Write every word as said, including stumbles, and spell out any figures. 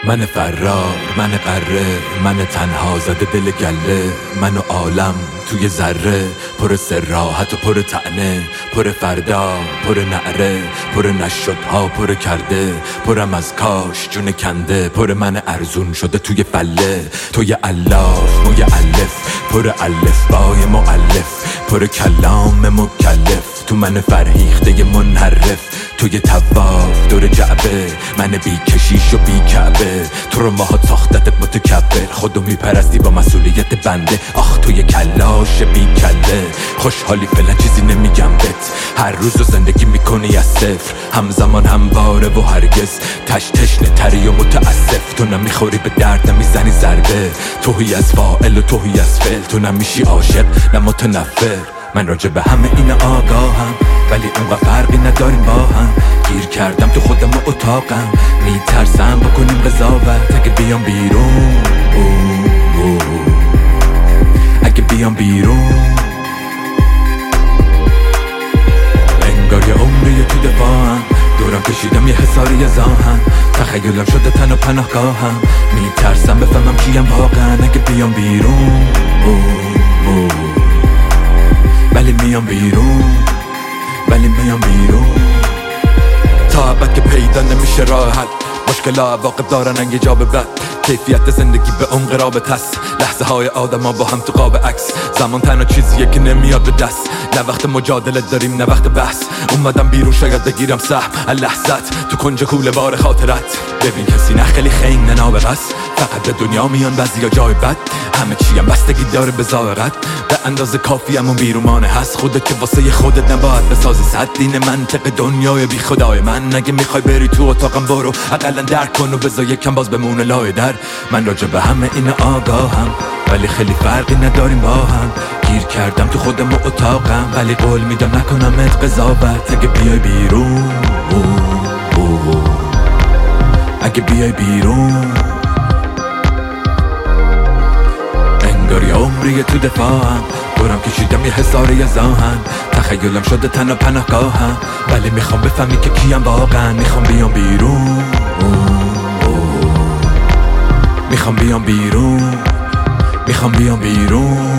من فرار، من قره، من تنها زده دل گله، من و عالم توی ذره، پر سراحت و پر طعنه، پر فردا، پر نعره، پر نشدها، پر کرده، پرم از کاش جون کنده، پر من ارزون شده توی فله، توی الاف موی الف، پر الف بای مؤلف، پر کلام مکلف، تو من فرهیخته منحرف، توی تواف دور جعبه، من بی کشیش و بی کعبه، تو رو ماها تاختت متکبر، خودو میپرستی با مسئولیت بنده، آخ توی کلاش بی کله، خوشحالی فعلا چیزی نمیگم بهت، هر روز رو زندگی میکنی از صفر، همزمان همواره و هرگز، تش تشنه تری و متاسف، تو نمیخوری به درد نمیزنی ضربه، توهی از فاعل و توهی از فعل، تو نمیشی عاشق نه متنفر، من راجع به همه این آگاهم، ولی اونقدر فرقی نداریم با هم، گیر کردم تو خودم و اتاقم، میترسم بکنیم قضاوت، اگه بیام بیرون اوه اوه. اگه بیام بیرون انگار یه عمری تو دفاعم، دورم کشیدم یه حساری زاهن، تخیلم شده تن و پناهگاهم، میترسم بفهمم کیم واقعا، اگه بیام بیرون اوه اوه. ولی میام بیرون، ولی میام بیرون، تا ابد که پیدا نمیشه راه حل، مشکل‌ها عواقب دارن انگه جا بد، کیفیت زندگی به عمق رابط هست، لحظه های آدم ها با هم تو قاب عکس، زمان تنها چیزیه که نمیاد به دست، نه وقت مجادله داریم نه وقت بحث، اومدم بیرون شاید بگیرم سهم اللحظت، تو کنج کوله بار خاطرت، ببین کسی نه خیلی خنگ نه نابغس، فقط به دنیا میان بعضی ها جای بد، همه چی هم بستگی داره به ظاهرت، به اندازه کافی همون بیرومانه هست، خودت که واسه خودت نباید بسازی صد دین منطق دنیای بی خدای من، اگه میخوای بری تو اتاقم برو حداقل درک کن و بذار یکم باز بمونه لای در، من راجع به همه این آگاهم، ولی خیلی فرقی نداریم با هم، گیر کردم تو خودم و اتاقم، ولی قول میدم نکنمت قضاوت، اگه بیای بیرون اوه اوه. اگه بیای بیرون انگار یه عمری تو دفاعم، دورم کشیدم یه حساری زاهن، تخیلم شده تن و پناهگاهم، ولی میخوام بفهمی که کیم واقعا، میخوام بیام بیرون اوه اوه. میخوام بیام بیرون، میخوام بیام بیرون.